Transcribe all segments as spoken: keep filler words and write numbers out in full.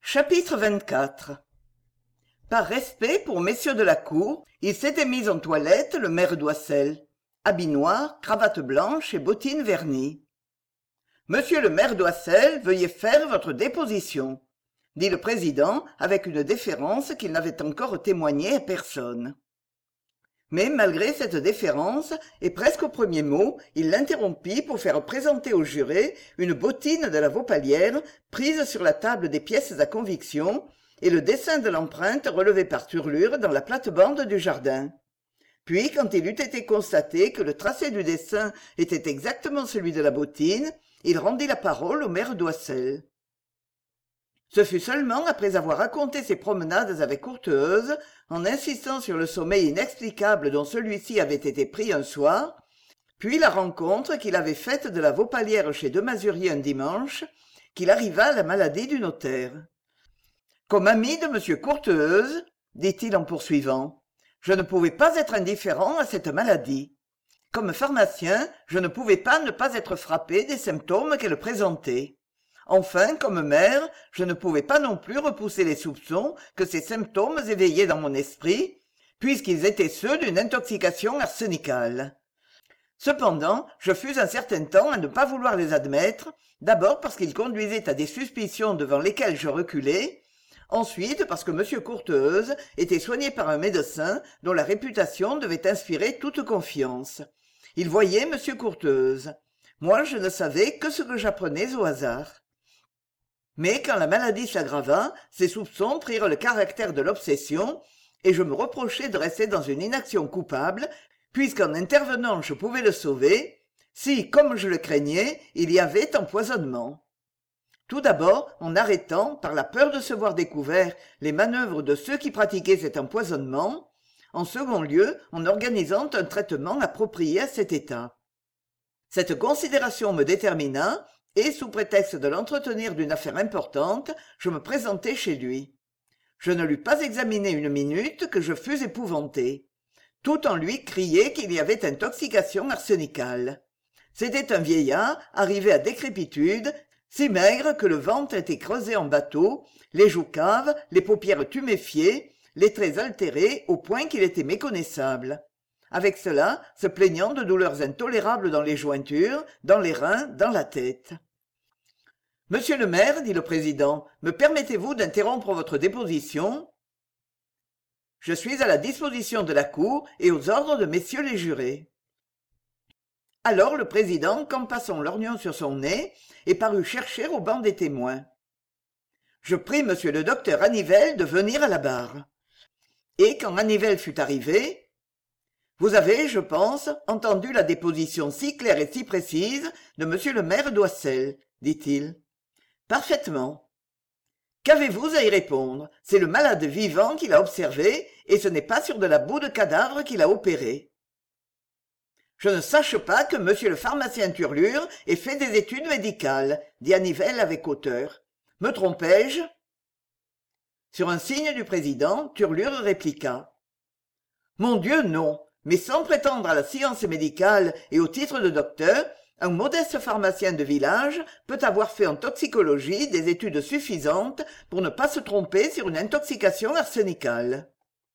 Chapitre vingt-quatre. Par respect pour messieurs de la cour, il s'était mis en toilette le maire d'Oissel. Habit noir, cravate blanche et bottines vernies. « Monsieur le maire d'Oissel, veuillez faire votre déposition », dit le président avec une déférence qu'il n'avait encore témoignée à personne. Mais malgré cette déférence, et presque au premier mot, il l'interrompit pour faire présenter au juré une bottine de la Vaupalière prise sur la table des pièces à conviction et le dessin de l'empreinte relevé par Turlure dans la plate-bande du jardin. Puis, quand il eut été constaté que le tracé du dessin était exactement celui de la bottine, il rendit la parole au maire d'Oissel. Ce fut seulement après avoir raconté ses promenades avec Courteheuse, en insistant sur le sommeil inexplicable dont celui-ci avait été pris un soir, puis la rencontre qu'il avait faite de la Vaupalière chez de Mazurie un dimanche, qu'il arriva à la maladie du notaire. « Comme ami de M. Courteheuse, dit-il en poursuivant, je ne pouvais pas être indifférent à cette maladie. Comme pharmacien, je ne pouvais pas ne pas être frappé des symptômes qu'elle présentait. Enfin, comme maire, je ne pouvais pas non plus repousser les soupçons que ces symptômes éveillaient dans mon esprit, puisqu'ils étaient ceux d'une intoxication arsénicale. Cependant, je fus un certain temps à ne pas vouloir les admettre, d'abord parce qu'ils conduisaient à des suspicions devant lesquelles je reculais, ensuite parce que M. Courteheuse était soigné par un médecin dont la réputation devait inspirer toute confiance. Il voyait M. Courteheuse. Moi, je ne savais que ce que j'apprenais au hasard. Mais quand la maladie s'aggrava, ces soupçons prirent le caractère de l'obsession, et je me reprochai de rester dans une inaction coupable, puisqu'en intervenant je pouvais le sauver, si, comme je le craignais, il y avait empoisonnement. Tout d'abord, en arrêtant, par la peur de se voir découvert, les manœuvres de ceux qui pratiquaient cet empoisonnement, en second lieu, en organisant un traitement approprié à cet état. Cette considération me détermina, et, sous prétexte de l'entretenir d'une affaire importante, je me présentai chez lui. Je ne l'eus pas examiné une minute que je fus épouvanté. Tout en lui criait qu'il y avait intoxication arsénicale. C'était un vieillard, arrivé à décrépitude, si maigre que le ventre était creusé en bateau, les joues caves, les paupières tuméfiées, les traits altérés au point qu'il était méconnaissable. Avec cela, se plaignant de douleurs intolérables dans les jointures, dans les reins, dans la tête. « Monsieur le maire, dit le président, me permettez-vous d'interrompre votre déposition ? Je suis à la disposition de la cour et aux ordres de messieurs les jurés. » Alors le président campa son lorgnon sur son nez et parut chercher au banc des témoins. Je pris monsieur le docteur Annivelle de venir à la barre. Et quand Annivelle fut arrivé, « Vous avez, je pense, entendu la déposition si claire et si précise de monsieur le maire d'Oissel, dit-il. Parfaitement. Qu'avez-vous à y répondre? C'est le malade vivant qu'il a observé, et ce n'est pas sur de la boue de cadavre qu'il a opéré. Je ne sache pas que monsieur le pharmacien Turlure ait fait des études médicales, dit Annivelle avec hauteur. Me trompais-je? Sur un signe du président, Turlure répliqua. Mon Dieu, non, mais sans prétendre à la science médicale et au titre de docteur, un modeste pharmacien de village peut avoir fait en toxicologie des études suffisantes pour ne pas se tromper sur une intoxication arsénicale.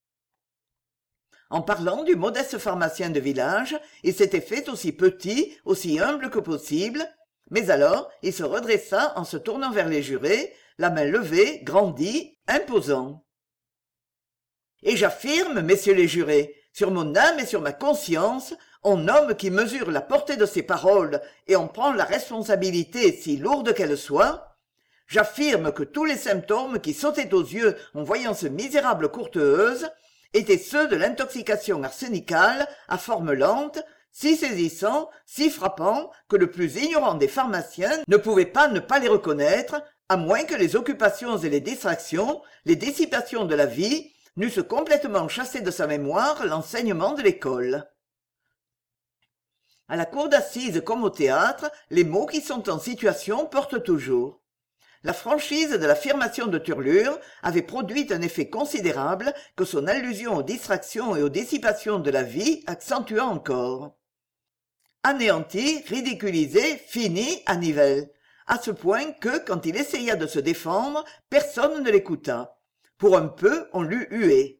En parlant du modeste pharmacien de village, il s'était fait aussi petit, aussi humble que possible, mais alors il se redressa en se tournant vers les jurés, la main levée, grandie, imposant. « Et j'affirme, messieurs les jurés, sur mon âme et sur ma conscience, en homme qui mesure la portée de ses paroles et en prend la responsabilité si lourde qu'elle soit, j'affirme que tous les symptômes qui sautaient aux yeux en voyant ce misérable Courteheuse étaient ceux de l'intoxication arsénicale à forme lente, si saisissants, si frappants, que le plus ignorant des pharmaciens ne pouvait pas ne pas les reconnaître, à moins que les occupations et les distractions, les dissipations de la vie, n'eussent complètement chassé de sa mémoire l'enseignement de l'école. À la cour d'assises comme au théâtre, les mots qui sont en situation portent toujours. La franchise de l'affirmation de Turlure avait produit un effet considérable que son allusion aux distractions et aux dissipations de la vie accentua encore. Anéanti, ridiculisé, fini, Annivelle. à ce point que, quand il essaya de se défendre, personne ne l'écouta. Pour un peu, on l'eût hué.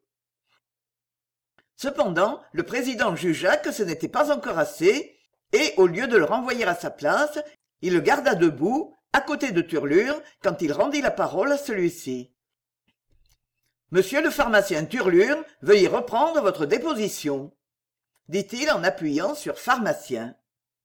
Cependant, le président jugea que ce n'était pas encore assez, et, au lieu de le renvoyer à sa place, il le garda debout, à côté de Turlure, quand il rendit la parole à celui-ci. Monsieur le pharmacien Turlure, veuillez reprendre votre déposition, dit-il en appuyant sur pharmacien.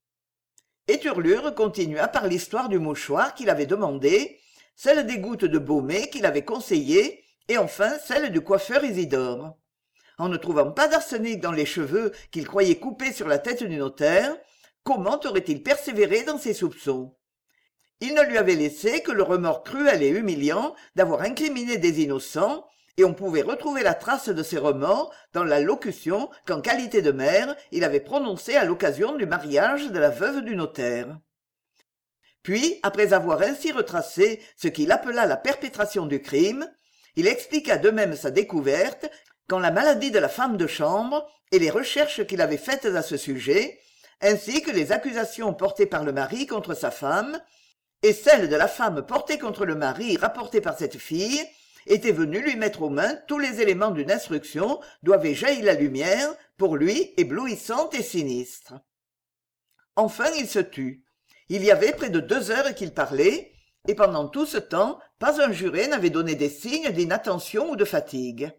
Et Turlure continua par l'histoire du mouchoir qu'il avait demandé, celle des gouttes de Baumet qu'il avait conseillées, et enfin celle du coiffeur Isidore. En ne trouvant pas d'arsenic dans les cheveux qu'il croyait coupés sur la tête du notaire, comment aurait-il persévéré dans ses soupçons? Il ne lui avait laissé que le remords cruel et humiliant d'avoir incriminé des innocents, et on pouvait retrouver la trace de ces remords dans la locution qu'en qualité de maire il avait prononcée à l'occasion du mariage de la veuve du notaire. Puis, après avoir ainsi retracé ce qu'il appela la perpétration du crime, il expliqua de même sa découverte quand la maladie de la femme de chambre et les recherches qu'il avait faites à ce sujet, ainsi que les accusations portées par le mari contre sa femme, et celles de la femme portée contre le mari rapportées par cette fille, étaient venus lui mettre aux mains tous les éléments d'une instruction d'où avait jailli la lumière, pour lui éblouissante et sinistre. Enfin il se tut. Il y avait près de deux heures qu'il parlait, et pendant tout ce temps, pas un juré n'avait donné des signes d'inattention ou de fatigue.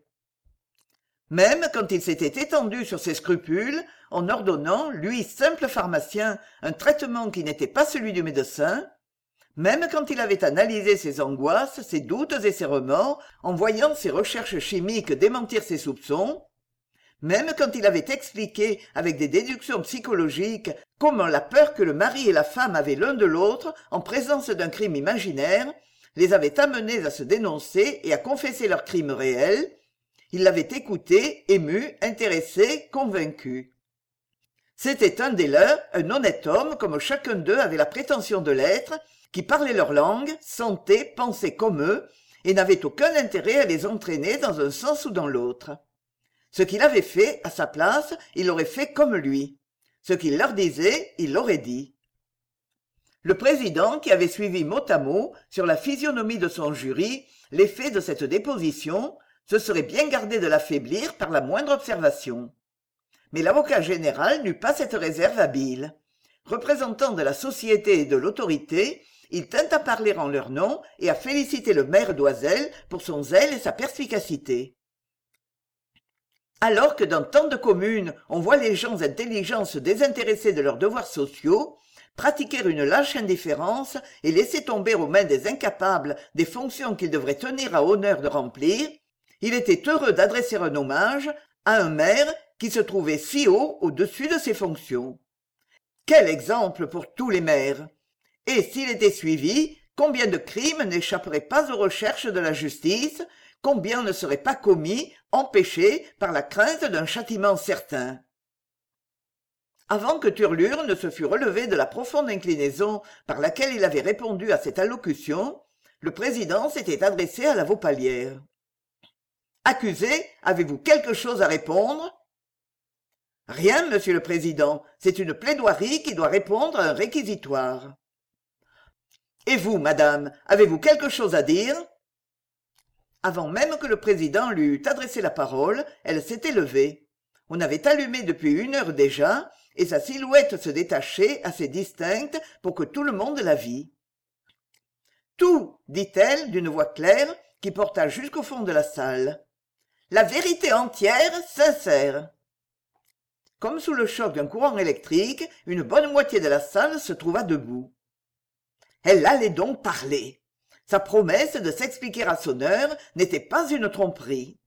Même quand il s'était étendu sur ses scrupules, en ordonnant, lui simple pharmacien, un traitement qui n'était pas celui du médecin, même quand il avait analysé ses angoisses, ses doutes et ses remords, en voyant ses recherches chimiques démentir ses soupçons, même quand il avait expliqué avec des déductions psychologiques comment la peur que le mari et la femme avaient l'un de l'autre en présence d'un crime imaginaire les avait amenés à se dénoncer et à confesser leur crime réel, il l'avait écouté, ému, intéressé, convaincu. C'était un des leurs, un honnête homme comme chacun d'eux avait la prétention de l'être, qui parlait leur langue, sentait, pensait comme eux, et n'avait aucun intérêt à les entraîner dans un sens ou dans l'autre. Ce qu'il avait fait, à sa place, il l'aurait fait comme lui. Ce qu'il leur disait, il l'aurait dit. Le président, qui avait suivi mot à mot, sur la physionomie de son jury, l'effet de cette déposition, se serait bien gardé de l'affaiblir par la moindre observation. Mais l'avocat général n'eut pas cette réserve habile. Représentant de la société et de l'autorité, il tint à parler en leur nom et à féliciter le maire d'Oisel pour son zèle et sa perspicacité. Alors que dans tant de communes on voit les gens intelligents se désintéresser de leurs devoirs sociaux, pratiquer une lâche indifférence et laisser tomber aux mains des incapables des fonctions qu'ils devraient tenir à honneur de remplir, il était heureux d'adresser un hommage à un maire qui se trouvait si haut au-dessus de ses fonctions. Quel exemple pour tous les maires! Et s'il était suivi, combien de crimes n'échapperaient pas aux recherches de la justice, combien ne seraient pas commis, empêchés par la crainte d'un châtiment certain. Avant que Turlure ne se fût relevé de la profonde inclinaison par laquelle il avait répondu à cette allocution, le président s'était adressé à la Vaupalière. « Accusé, avez-vous quelque chose à répondre ?» « Rien, monsieur le président, c'est une plaidoirie qui doit répondre à un réquisitoire. »« Et vous, madame, avez-vous quelque chose à dire ?» Avant même que le président lui eût adressé la parole, elle s'était levée. On avait allumé depuis une heure déjà, et sa silhouette se détachait assez distincte pour que tout le monde la vît. « Tout, dit-elle d'une voix claire qui porta jusqu'au fond de la salle. « La vérité entière, sincère. » Comme sous le choc d'un courant électrique, une bonne moitié de la salle se trouva debout. Elle allait donc parler. Sa promesse de s'expliquer à son heure n'était pas une tromperie.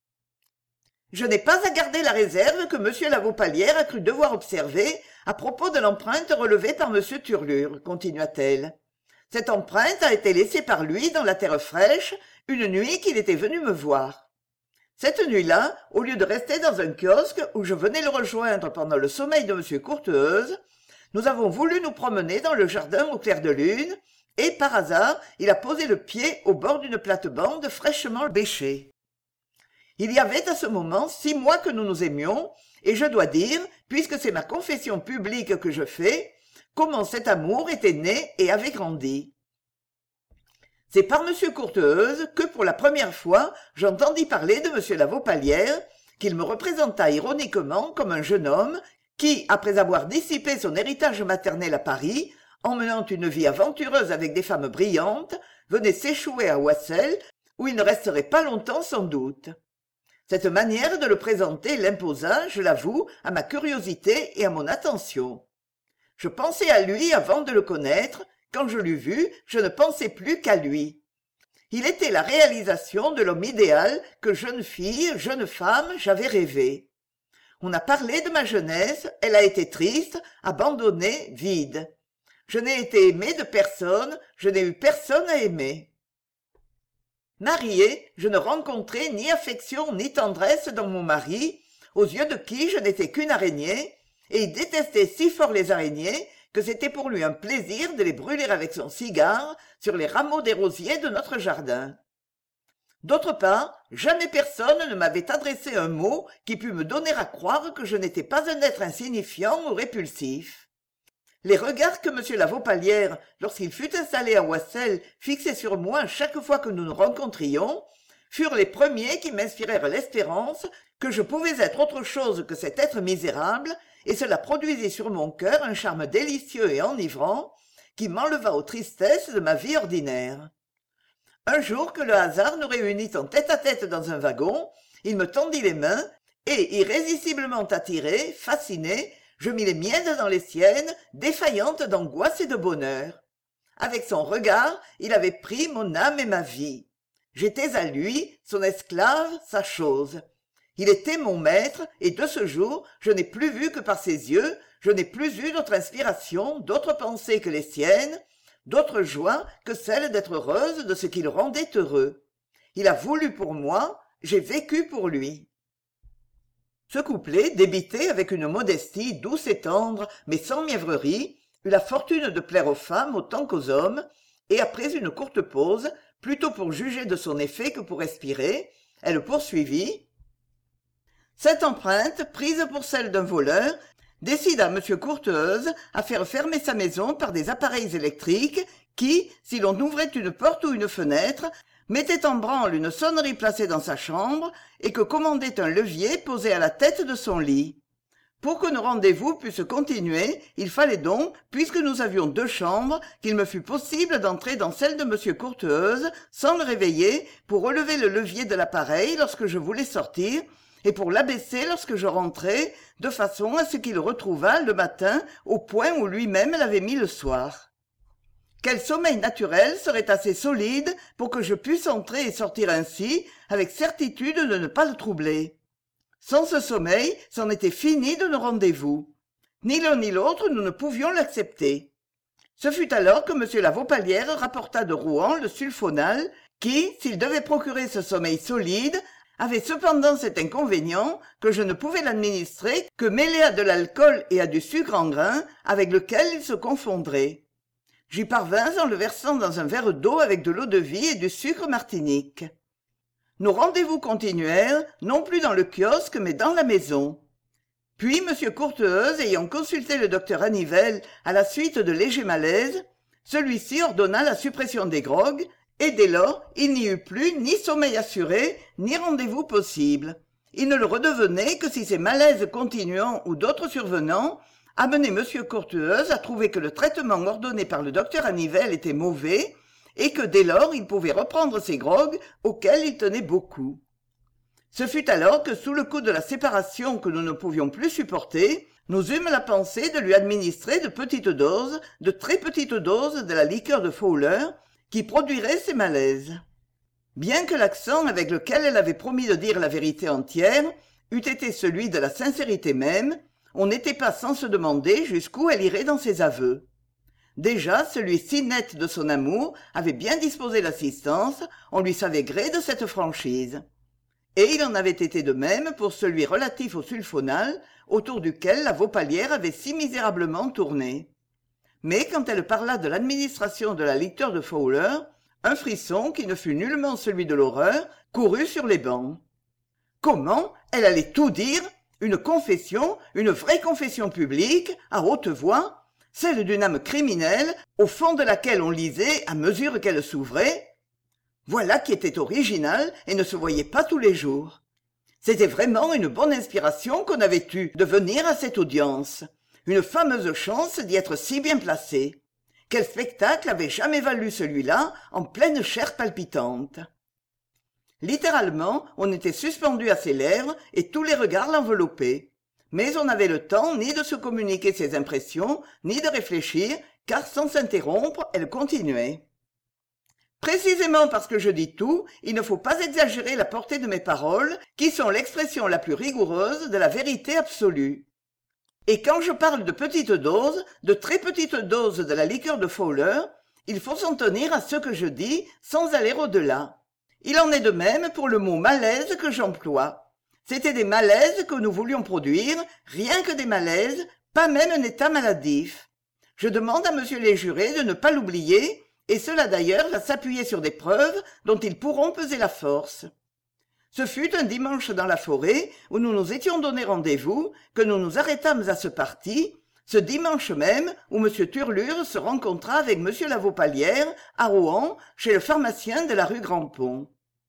« Je n'ai pas à garder la réserve que M. la Vaupalière a cru devoir observer à propos de l'empreinte relevée par M. Turlure, continua-t-elle. Cette empreinte a été laissée par lui dans la terre fraîche une nuit qu'il était venu me voir. Cette nuit-là, au lieu de rester dans un kiosque où je venais le rejoindre pendant le sommeil de M. Courteheuse, nous avons voulu nous promener dans le jardin au clair de lune, et par hasard, il a posé le pied au bord d'une plate-bande fraîchement bêchée. Il y avait à ce moment six mois que nous nous aimions, et je dois dire, puisque c'est ma confession publique que je fais, comment cet amour était né et avait grandi. C'est par M. Courteheuse que pour la première fois j'entendis parler de M. la Vaupalière, qu'il me représenta ironiquement comme un jeune homme qui, après avoir dissipé son héritage maternel à Paris, en menant une vie aventureuse avec des femmes brillantes, venait s'échouer à Oissel, où il ne resterait pas longtemps sans doute. Cette manière de le présenter l'imposa, je l'avoue, à ma curiosité et à mon attention. Je pensais à lui avant de le connaître. Quand je l'eus vu, je ne pensais plus qu'à lui. Il était la réalisation de l'homme idéal que jeune fille, jeune femme, j'avais rêvé. On a parlé de ma jeunesse, elle a été triste, abandonnée, vide. Je n'ai été aimée de personne, je n'ai eu personne à aimer. Mariée, je ne rencontrai ni affection ni tendresse dans mon mari, aux yeux de qui je n'étais qu'une araignée, et il détestait si fort les araignées que c'était pour lui un plaisir de les brûler avec son cigare sur les rameaux des rosiers de notre jardin. D'autre part, jamais personne ne m'avait adressé un mot qui pût me donner à croire que je n'étais pas un être insignifiant ou répulsif. Les regards que M. la Vaupalière, lorsqu'il fut installé à Oissel, fixait sur moi chaque fois que nous nous rencontrions, furent les premiers qui m'inspirèrent l'espérance que je pouvais être autre chose que cet être misérable, et cela produisit sur mon cœur un charme délicieux et enivrant qui m'enleva aux tristesses de ma vie ordinaire. Un jour que le hasard nous réunit en tête-à-tête dans un wagon, il me tendit les mains, et, irrésistiblement attiré, fasciné, je mis les miennes dans les siennes, défaillante d'angoisse et de bonheur. Avec son regard, il avait pris mon âme et ma vie. J'étais à lui, son esclave, sa chose. Il était mon maître, et de ce jour, je n'ai plus vu que par ses yeux, je n'ai plus eu d'autre inspiration, d'autres pensées que les siennes, d'autre joie que celle d'être heureuse de ce qui le rendait heureux. Il a voulu pour moi, j'ai vécu pour lui. Ce couplet, débité avec une modestie douce et tendre, mais sans mièvrerie, eut la fortune de plaire aux femmes autant qu'aux hommes, et après une courte pause, plutôt pour juger de son effet que pour respirer, elle poursuivit. Cette empreinte, prise pour celle d'un voleur, décida M. Courteheuse à faire fermer sa maison par des appareils électriques qui, si l'on ouvrait une porte ou une fenêtre, mettaient en branle une sonnerie placée dans sa chambre et que commandait un levier posé à la tête de son lit. Pour que nos rendez-vous puissent continuer, il fallait donc, puisque nous avions deux chambres, qu'il me fût possible d'entrer dans celle de M. Courteheuse sans le réveiller pour relever le levier de l'appareil lorsque je voulais sortir, et pour l'abaisser lorsque je rentrais, de façon à ce qu'il retrouvât le matin au point où lui-même l'avait mis le soir. Quel sommeil naturel serait assez solide pour que je puisse entrer et sortir ainsi, avec certitude de ne pas le troubler. Sans ce sommeil, c'en était fini de nos rendez-vous. Ni l'un ni l'autre nous ne pouvions l'accepter. Ce fut alors que M. la Vaupalière rapporta de Rouen le sulfonal, qui, s'il devait procurer ce sommeil solide, avait cependant cet inconvénient que je ne pouvais l'administrer que mêlé à de l'alcool et à du sucre en grains avec lequel il se confondrait. J'y parvins en le versant dans un verre d'eau avec de l'eau-de-vie et du sucre martinique. Nos rendez-vous continuèrent, non plus dans le kiosque, mais dans la maison. Puis M. Courteheuse, ayant consulté le docteur Annivelle à la suite de légers malaises, celui-ci ordonna la suppression des grogues, et dès lors, il n'y eut plus ni sommeil assuré, ni rendez-vous possible. Il ne le redevenait que si ces malaises continuants ou d'autres survenants amenaient M. Courteheuse à trouver que le traitement ordonné par le docteur Annivelle était mauvais, et que dès lors il pouvait reprendre ses grogues auxquels il tenait beaucoup. Ce fut alors que, sous le coup de la séparation que nous ne pouvions plus supporter, nous eûmes la pensée de lui administrer de petites doses, de très petites doses de la liqueur de Fowler, qui produirait ces malaises. Bien que l'accent avec lequel elle avait promis de dire la vérité entière eût été celui de la sincérité même, on n'était pas sans se demander jusqu'où elle irait dans ses aveux. Déjà, celui si net de son amour avait bien disposé l'assistance, on lui savait gré de cette franchise. Et il en avait été de même pour celui relatif au sulfonal, autour duquel la Vaupalière avait si misérablement tourné. Mais quand elle parla de l'administration de la liqueur de Fowler, un frisson, qui ne fut nullement celui de l'horreur, courut sur les bancs. Comment? Elle allait tout dire? Une confession, une vraie confession publique, à haute voix? celle d'une âme criminelle au fond de laquelle on lisait à mesure qu'elle s'ouvrait. Voilà qui était original et ne se voyait pas tous les jours. C'était vraiment une bonne inspiration qu'on avait eue de venir à cette audience. Une fameuse chance d'y être si bien placé. Quel spectacle avait jamais valu celui-là en pleine chair palpitante? Littéralement, on était suspendu à ses lèvres et tous les regards l'enveloppaient. Mais on n'avait le temps ni de se communiquer ses impressions, ni de réfléchir, car sans s'interrompre, elle continuait. Précisément parce que je dis tout, il ne faut pas exagérer la portée de mes paroles, qui sont l'expression la plus rigoureuse de la vérité absolue. Et quand je parle de petites doses, de très petites doses de la liqueur de Fowler, il faut s'en tenir à ce que je dis sans aller au-delà. Il en est de même pour le mot malaise que j'emploie. C'étaient des malaises que nous voulions produire, rien que des malaises, pas même un état maladif. Je demande à monsieur les jurés de ne pas l'oublier, et cela d'ailleurs va s'appuyer sur des preuves dont ils pourront peser la force. Ce fut un dimanche dans la forêt où nous nous étions donné rendez-vous, que nous nous arrêtâmes à ce parti, ce dimanche même où monsieur Turlure se rencontra avec monsieur Lavauppalière à Rouen, chez le pharmacien de la rue Grand-Pont.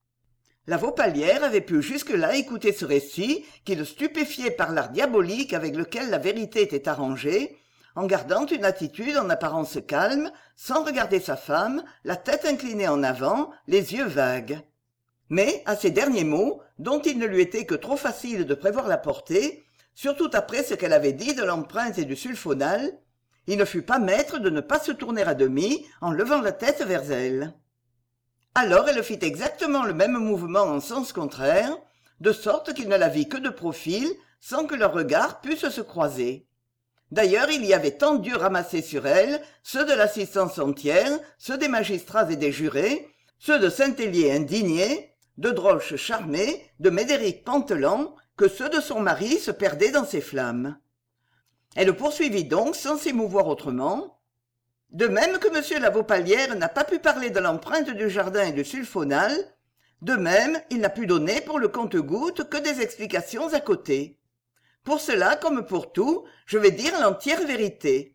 Lavauppalière avait pu jusque-là écouter ce récit qui le stupéfiait par l'art diabolique avec lequel la vérité était arrangée, en gardant une attitude en apparence calme, sans regarder sa femme, la tête inclinée en avant, les yeux vagues. Mais, à ces derniers mots, dont il ne lui était que trop facile de prévoir la portée, surtout après ce qu'elle avait dit de l'empreinte et du sulfonal, il ne fut pas maître de ne pas se tourner à demi en levant la tête vers elle. Alors elle fit exactement le même mouvement en sens contraire, de sorte qu'il ne la vit que de profil, sans que leurs regards pussent se croiser. D'ailleurs, il y avait tant d'yeux ramassés sur elle, ceux de l'assistance entière, ceux des magistrats et des jurés, ceux de Saint-Hélier indigné, de Droche charmé, de Médéric pantelant, que ceux de son mari se perdaient dans ses flammes. Elle poursuivit donc sans s'émouvoir autrement. De même que M. Lavauppalière n'a pas pu parler de l'empreinte du jardin et du sulfonal, de même il n'a pu donner pour le compte-gouttes que des explications à côté. Pour cela, comme pour tout, je vais dire l'entière vérité.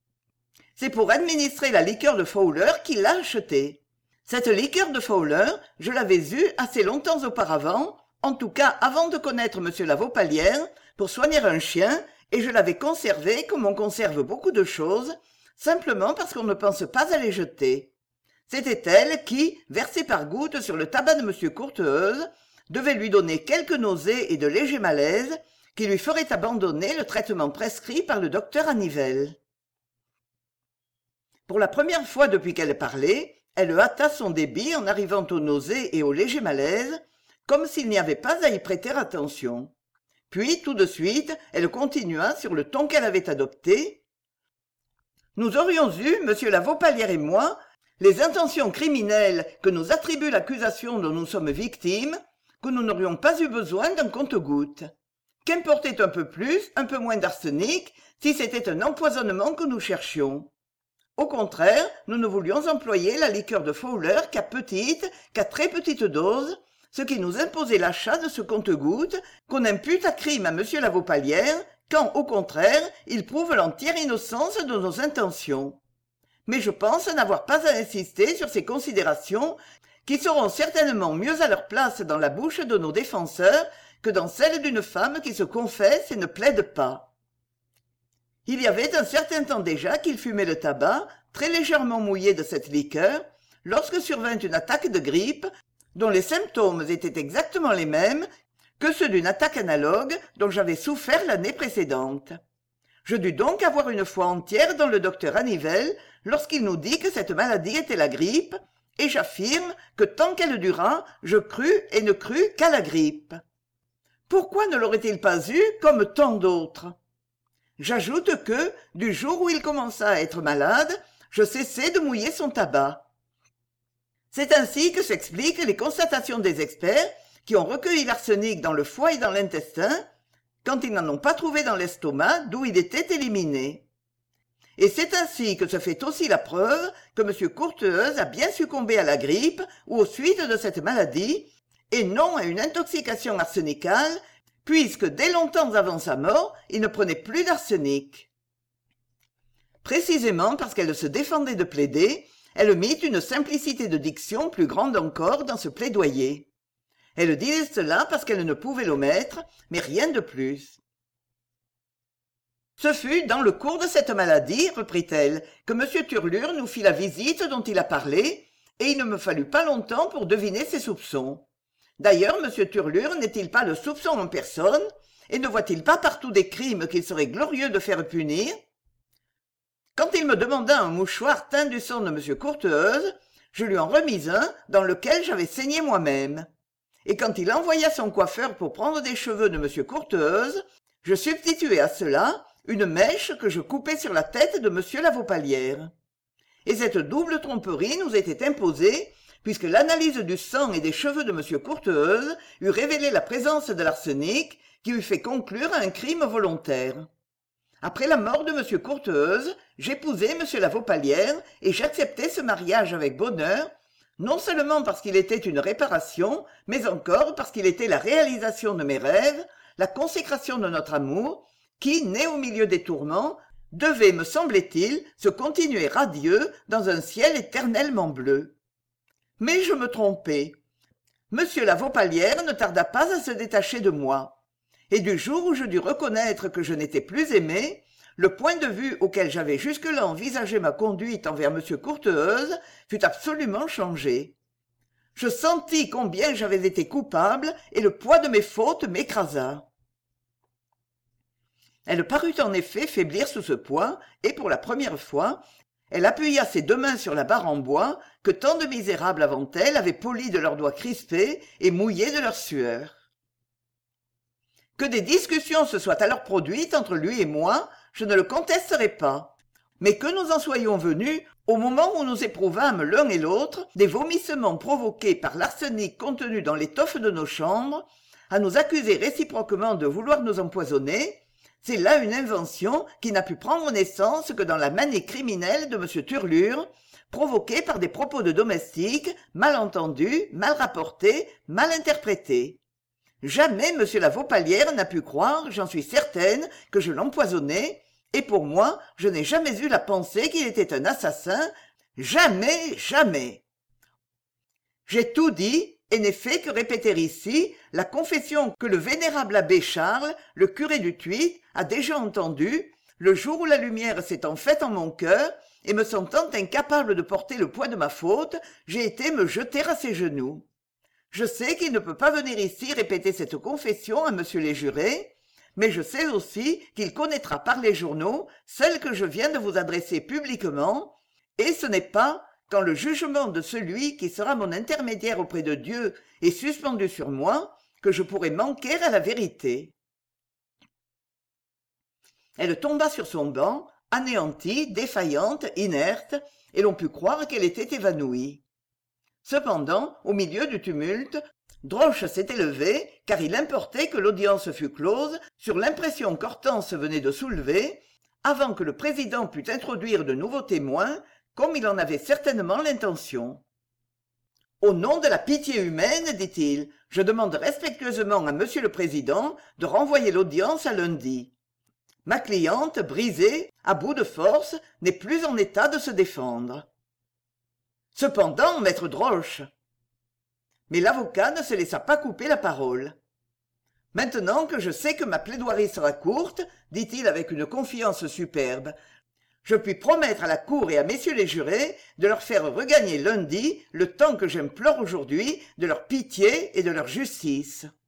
C'est pour administrer la liqueur de Fowler qu'il l'a achetée. Cette liqueur de Fowler, je l'avais eue assez longtemps auparavant, en tout cas avant de connaître M. Lavauppalière, pour soigner un chien, et je l'avais conservée comme on conserve beaucoup de choses, simplement parce qu'on ne pense pas à les jeter. C'était elle qui, versée par gouttes sur le tabac de M. Courteheuse, devait lui donner quelques nausées et de légers malaises, qui lui feraient abandonner le traitement prescrit par le docteur Annivelle. Pour la première fois depuis qu'elle parlait, elle hâta son débit en arrivant aux nausées et aux légers malaises, comme s'il n'y avait pas à y prêter attention. Puis, tout de suite, elle continua sur le ton qu'elle avait adopté. « Nous aurions eu, monsieur Lavauppalière et moi, les intentions criminelles que nous attribue l'accusation dont nous sommes victimes, que nous n'aurions pas eu besoin d'un compte-gouttes. Qu'importait un peu plus, un peu moins d'arsenic, si c'était un empoisonnement que nous cherchions. Au contraire, nous ne voulions employer la liqueur de Fowler qu'à petite, qu'à très petite dose, ce qui nous imposait l'achat de ce compte-gouttes qu'on impute à crime à M. Lavauppalière, quand, au contraire, il prouve l'entière innocence de nos intentions. Mais je pense n'avoir pas à insister sur ces considérations qui seront certainement mieux à leur place dans la bouche de nos défenseurs que dans celle d'une femme qui se confesse et ne plaide pas. Il y avait un certain temps déjà qu'il fumait le tabac, très légèrement mouillé de cette liqueur, lorsque survint une attaque de grippe, dont les symptômes étaient exactement les mêmes que ceux d'une attaque analogue dont j'avais souffert l'année précédente. Je dus donc avoir une foi entière dans le docteur Annivelle lorsqu'il nous dit que cette maladie était la grippe, et j'affirme que tant qu'elle dura, je crus et ne crus qu'à la grippe. Pourquoi ne l'aurait-il pas eu comme tant d'autres? J'ajoute que, du jour où il commença à être malade, je cessai de mouiller son tabac. C'est ainsi que s'expliquent les constatations des experts qui ont recueilli l'arsenic dans le foie et dans l'intestin, quand ils n'en ont pas trouvé dans l'estomac d'où il était éliminé. Et c'est ainsi que se fait aussi la preuve que M. Courteheuse a bien succombé à la grippe ou aux suites de cette maladie, et non à une intoxication arsénicale, puisque dès longtemps avant sa mort, il ne prenait plus d'arsenic. Précisément parce qu'elle se défendait de plaider, elle mit une simplicité de diction plus grande encore dans ce plaidoyer. Elle disait cela parce qu'elle ne pouvait l'omettre, mais rien de plus. Ce fut dans le cours de cette maladie, reprit-elle, que M. Turlure nous fit la visite dont il a parlé, et il ne me fallut pas longtemps pour deviner ses soupçons. D'ailleurs, M. Turlure n'est-il pas le soupçon en personne, et ne voit-il pas partout des crimes qu'il serait glorieux de faire punir? Quand il me demanda un mouchoir teint du sang de M. Courteheuse, je lui en remis un dans lequel j'avais saigné moi-même. Et quand il envoya son coiffeur pour prendre des cheveux de M. Courteheuse, je substituai à cela une mèche que je coupai sur la tête de M. la Vaupalière. Et cette double tromperie nous était imposée, puisque l'analyse du sang et des cheveux de M. Courteheuse eût révélé la présence de l'arsenic qui eût fait conclure à un crime volontaire. Après la mort de M. Courteheuse, j'épousai M. la Vaupalière et j'acceptai ce mariage avec bonheur, non seulement parce qu'il était une réparation, mais encore parce qu'il était la réalisation de mes rêves, la consécration de notre amour, qui, né au milieu des tourments, devait, me semblait-il, se continuer radieux dans un ciel éternellement bleu. Mais je me trompais. M. la Vaupalière ne tarda pas à se détacher de moi. Et du jour où je dus reconnaître que je n'étais plus aimé, le point de vue auquel j'avais jusque-là envisagé ma conduite envers M. Courteheuse fut absolument changé. Je sentis combien j'avais été coupable et le poids de mes fautes m'écrasa. Elle parut en effet faiblir sous ce poids, et pour la première fois, elle appuya ses deux mains sur la barre en bois que tant de misérables avant elle avaient polie de leurs doigts crispés et mouillés de leur sueur. Que des discussions se soient alors produites entre lui et moi, je ne le contesterai pas, mais que nous en soyons venus, au moment où nous éprouvâmes l'un et l'autre des vomissements provoqués par l'arsenic contenu dans l'étoffe de nos chambres, à nous accuser réciproquement de vouloir nous empoisonner, c'est là une invention qui n'a pu prendre naissance que dans la manie criminelle de M. Turlure, provoquée par des propos de domestiques, mal entendus, mal rapportés, mal interprétés. Jamais M. la Vaupalière n'a pu croire, j'en suis certaine, que je l'empoisonnais, et pour moi, je n'ai jamais eu la pensée qu'il était un assassin, jamais, jamais. J'ai tout dit, et n'ai fait que répéter ici la confession que le vénérable abbé Charles, le curé du Thuit, a déjà entendue, le jour où la lumière s'étant faite en mon cœur, et me sentant incapable de porter le poids de ma faute, j'ai été me jeter à ses genoux. Je sais qu'il ne peut pas venir ici répéter cette confession à monsieur les jurés, mais je sais aussi qu'il connaîtra par les journaux celle que je viens de vous adresser publiquement, et ce n'est pas, quand le jugement de celui qui sera mon intermédiaire auprès de Dieu est suspendu sur moi, que je pourrai manquer à la vérité. Elle tomba sur son banc, anéantie, défaillante, inerte, et l'on put croire qu'elle était évanouie. Cependant, au milieu du tumulte, Droche s'était levé, car il importait que l'audience fût close sur l'impression qu'Hortense venait de soulever, avant que le président pût introduire de nouveaux témoins, comme il en avait certainement l'intention. « Au nom de la pitié humaine, dit-il, je demande respectueusement à monsieur le président de renvoyer l'audience à lundi. Ma cliente, brisée, à bout de force, n'est plus en état de se défendre. » Cependant, maître Droche. Mais l'avocat ne se laissa pas couper la parole. « Maintenant que je sais que ma plaidoirie sera courte, dit-il avec une confiance superbe, je puis promettre à la cour et à messieurs les jurés de leur faire regagner lundi le temps que j'implore aujourd'hui de leur pitié et de leur justice.